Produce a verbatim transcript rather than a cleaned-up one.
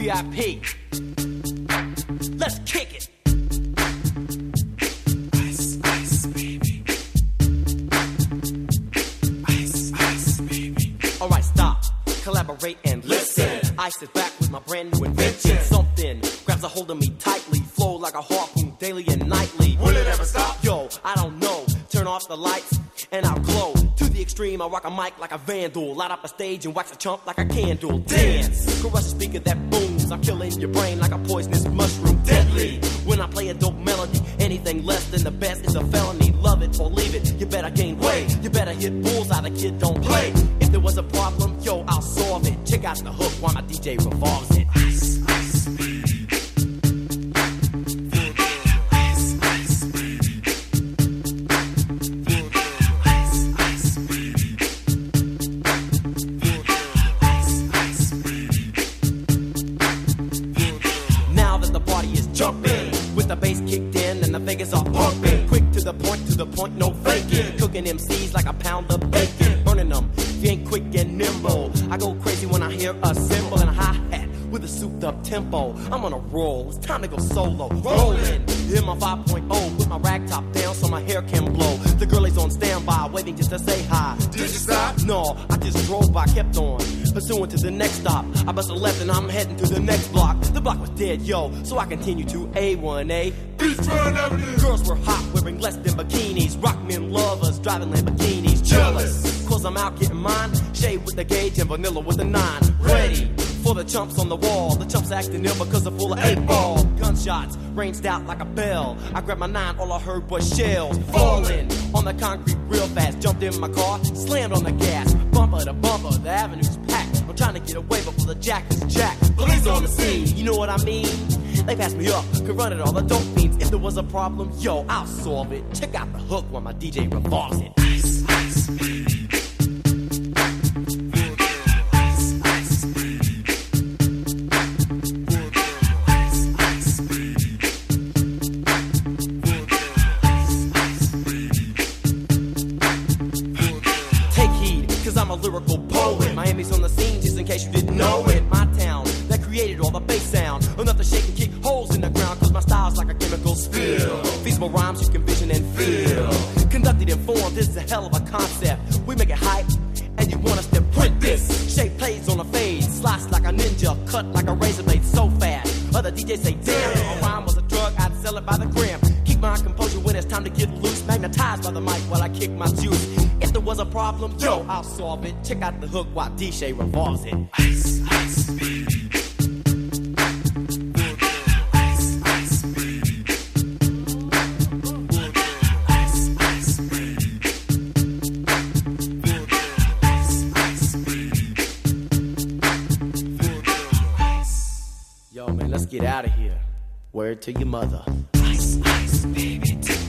V I P. Let's kick it. Ice, ice, baby. Ice, ice, baby. Alright, stop, collaborate and listen. Ice is back with my brand new invention. Something grabs a hold of me tightly, flow like a harpoon daily and nightly. Will it ever stop? Yo, I don't know. Turn off the lights and I'll glow. To the extreme, I rock a mic like a vandal. Light up a stage and wax a chump like a candle. Dance, crush a speaker that booms. I'm killing your brain like a poisonous mushroom. Deadly, when I play a dope melody. Anything less than the best is a felony. Love it or leave it, you better gain weight. You better hit bullseye, the kid don't play. If there was a problem, yo, I'll solve it. Check out the hook while my D J revolves it. Ice, ice, baby. Vegas are pumping, quick to the point, to the point, no faking. Cooking M Cs like a pound of bacon, burning them. If you ain't quick and nimble, I go crazy when I hear a cymbal and a hi-hat with a souped-up tempo. I'm on a roll, it's time to go solo. Rolling, hit my five point oh, put my rag top down so my hair can blow. The girl is on standby, waiting just to say hi. Did you stop? No, I just drove by, kept on, pursuing to the next stop. I bust a left and I'm heading to the next block. The block was dead, yo, so I continue to A one A. Girls were hot, wearing less than bikinis. Rock men lovers, driving Lamborghinis. Jealous, cause I'm out getting mine. Shade with the gauge and vanilla with the nine. Ready for the chumps on the wall. The chumps acting ill because they're full of eight ball. Gunshots ranged out like a bell. I grabbed my nine, all I heard was shells falling on the concrete real fast. Jumped in my car, slammed on the gas. Bumper to bumper, the avenue's packed. I'm trying to get away before the jack is jacked. Police on the scene, you know what I mean? They passed me up, could run it all the dope fiends. If there was a problem, yo, I'll solve it. Check out the hook while my D J revolves it. Ice, ice, baby. Lyrical poet, Miami's on the scene, just in case you didn't know it. My town that created all the bass sound, enough to shake and kick holes in the ground. Cause my style's like a chemical spill. Feasible rhymes you can vision and feel. Conducted in form, this is a hell of a concept. We make it hype, and you want us to print this. Shape plays on a fade, slice like a ninja, cut like a razor blade so fast. Other D Js say, damn, a rhyme was a drug, I'd sell it by the gram. Keep my composure when it's time to get loose. Magnetized by the mic while I kick my juice. If there was a problem, yo, I'll solve it. Check out the hook while D J revolves it. Ice, ice, baby. Ice, ice, baby. Ice, ice, baby. Ice, ice, baby. Yo, man, let's get out of here. Word to your mother. Ice, ice, baby.